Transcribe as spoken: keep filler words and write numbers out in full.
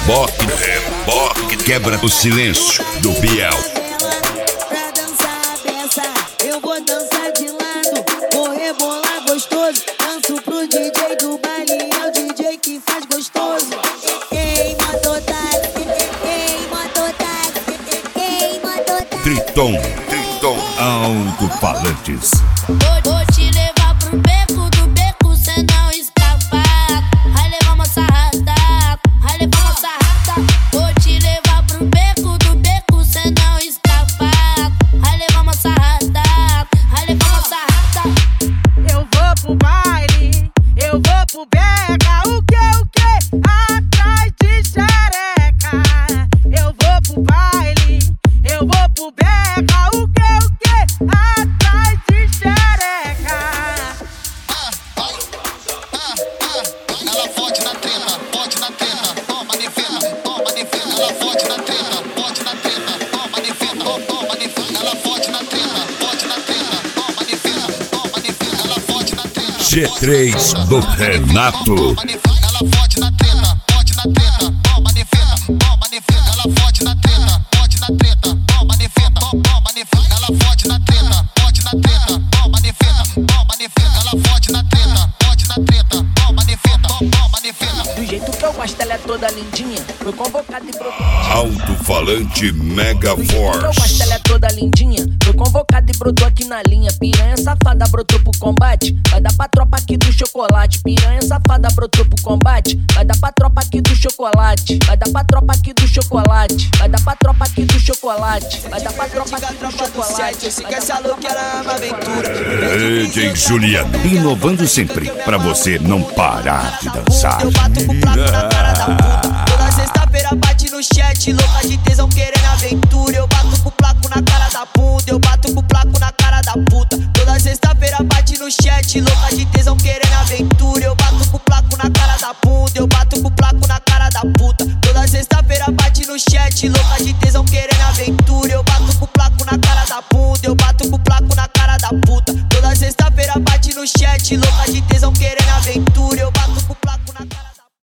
reboque, reboque, quebra o silêncio do Biel. Pra dançar dessa, eu vou dançar de lado, vou rebolar gostoso, danço pro D J do baile, é o D J que faz gostoso. Ei, mototáxi, ei, mototáxi, ei, mototáxi. Triton, Triton, alto-falantes. Vou, vou te levar pro beco, do beco cê não escapa. Vai levar uma sarrada, vai levar uma sarrada. Vou te levar pro beco, do beco cê não escapa. Vai levar uma sarrada, vai levar uma sarrada. Eu vou pro baile, eu vou pro beca. O que, o que? Atrás de xereca. Eu vou pro baile, eu vou pro beca. O que, o que? Atrás de xereca. Ela fode na treta, fode na treta, toma nefeta, toma nefeta. Ela fode na treta, fode na treta, toma nefeta, toma nefeta. Ela fode na treta, fode na treta, toma nefeta, toma nefeta. Ela fode na treta. G três do Renato. Ela fode na treta, fode na treta, toma nefeta, toma nefeta. Ela fode na treta, fode na treta, toma nefeta, toma nefeta. Ela fode na treta, fode na treta, toma nefeta, toma nefeta. Ela fode na treta, fode na treta, toma nefeta, toma nefeta. Do jeito que eu gosto, ela é toda lindinha. Foi convocada e brotou. Alto-falante Mega Do jeito que eu gosto, Force. ela é toda lindinha. Foi convocada e brotou aqui na linha. Piranha safada brotou pro combate. Vai dar pra tropa aqui do chocolate. Piranha safada brotou pro combate. Vai dar pra tropa aqui do chocolate. Vai dar pra tropa aqui do chocolate. Vai dar pra tropa aqui do chocolate. Vai dar pra tropa aqui do chocolate. Esse que essa louqueira ama aventura. D J Juliano, inovando sempre, pra você não parar de dançar. Eu bato com o placo na cara da puta. Toda sexta-feira bate no chat, louca de tesão querendo aventura. Eu bato com o placo na cara da bunda. Eu bato com o placo na cara da puta. Toda sexta-feira bate no chat, louca de tesão querendo aventura. Eu bato com o placo na cara da bunda. Eu bato com o placo na cara da puta. Toda sexta-feira bate no chat, louca de tesão querendo aventura. Eu bato com o placo na cara da bunda. Eu bato